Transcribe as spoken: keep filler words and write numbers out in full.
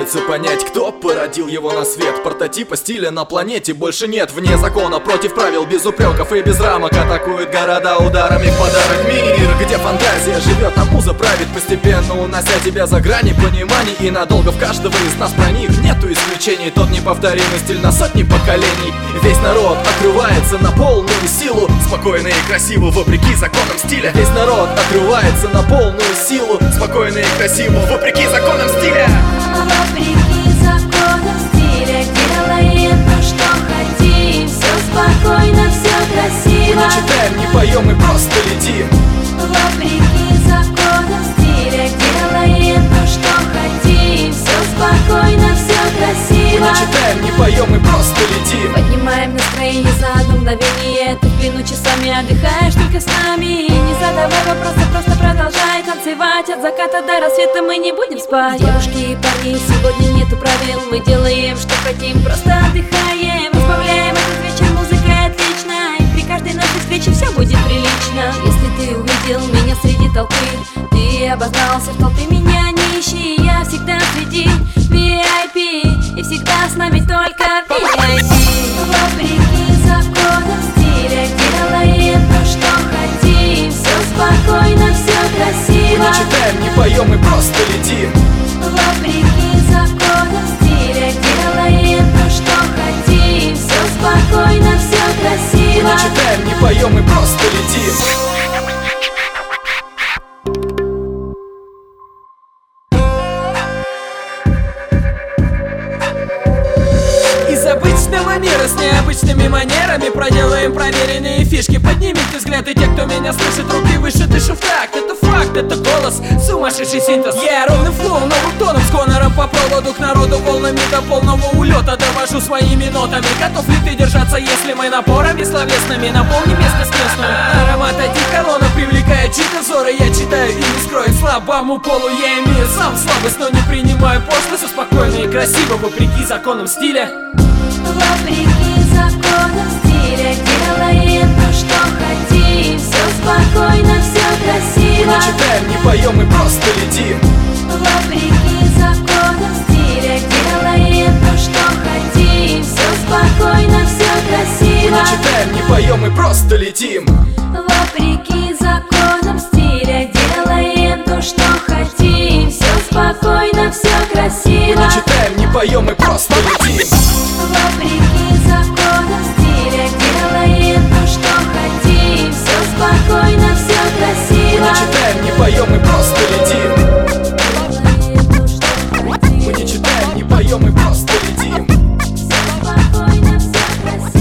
пытаются понять, кто породил его на свет. Прототипа стиля на планете больше нет. Вне закона, против правил, без упреков и без рамок атакуют города ударами в подарок. Мир, где фантазия живет, а муза правит, постепенно унося тебя за грани пониманий. И надолго в каждого из нас проник. Нету исключений, тот неповторимый стиль на сотни поколений. Весь народ отрывается на полную силу, спокойно и красиво, вопреки законам стиля. Весь народ отрывается на полную силу, спокойно и красиво, вопреки законам стиля. Вопреки законам стиля делаем то, что хотим. Все спокойно, все красиво. Мы не читаем, не поем, мы просто летим. Вопреки законам стиля делаем то, что хотим. Все спокойно, все красиво. Мы не читаем, не поем, мы просто летим. Поднимаем настроение за одно мгновение. Ты в плену часами отдыхаешь только с нами. Не задавай вопросы, просто продолжай танцевать. От заката до рассвета мы не будем спать. Девушки и парни, сегодня нету правил. Мы делаем, что хотим, просто отдыхаем. Разбавляем этот вечер музыкой отлично. И при каждой нашей встрече все будет прилично. Если ты увидел меня среди толпы, ты обознался в толпе, меня не ищи. Я всегда среди ви ай пи, и всегда с нами только ви ай пи. Вопреки законам стиля делаем то, что хотим. Все спокойно, все красиво. Мы не читаем, не поем, мы просто летим. Вопреки законам стиля делаем то, что хотим. Все спокойно, все красиво. Мы не читаем, не поем, мы просто летим. Обычного мира с необычными манерами проделаем проверенные фишки. Поднимите взгляд, и те, кто меня слышит, руки выше, дышу в такт. Это факт, это голос, сумасшедший синтез. Я yeah, ровным флоу, новым тоном, с Конором по проводу к народу, волнами до полного улета довожу своими нотами. Готов ли ты держаться, если мы напорами словесными наполним место с местную? Аромат одеколона привлекает чьи-то взоры. Я читаю и не скрою, слабому полу я имею сам слабость, но не принимаю пошлость. Все спокойно и красиво, вопреки законам стиля. Вопреки законам стиля делаем то, что хотим. Все спокойно, все красиво. Мы не читаем, не поем, мы просто летим. Вопреки законам стиля делаем то, что хотим. Все спокойно, все красиво. Мы не читаем, не поем, мы просто летим. Вопреки законам стиля делаем то, что хотим. Все спокойно, все красиво. Мы не читаем, не поем, мы просто летим. Вопреки законам стиля делаем то, что хотим. Все спокойно, все красиво. Мы не читаем, не поем, мы просто летим. Мы не читаем, не поем, мы просто летим. Все спокойно, все красиво.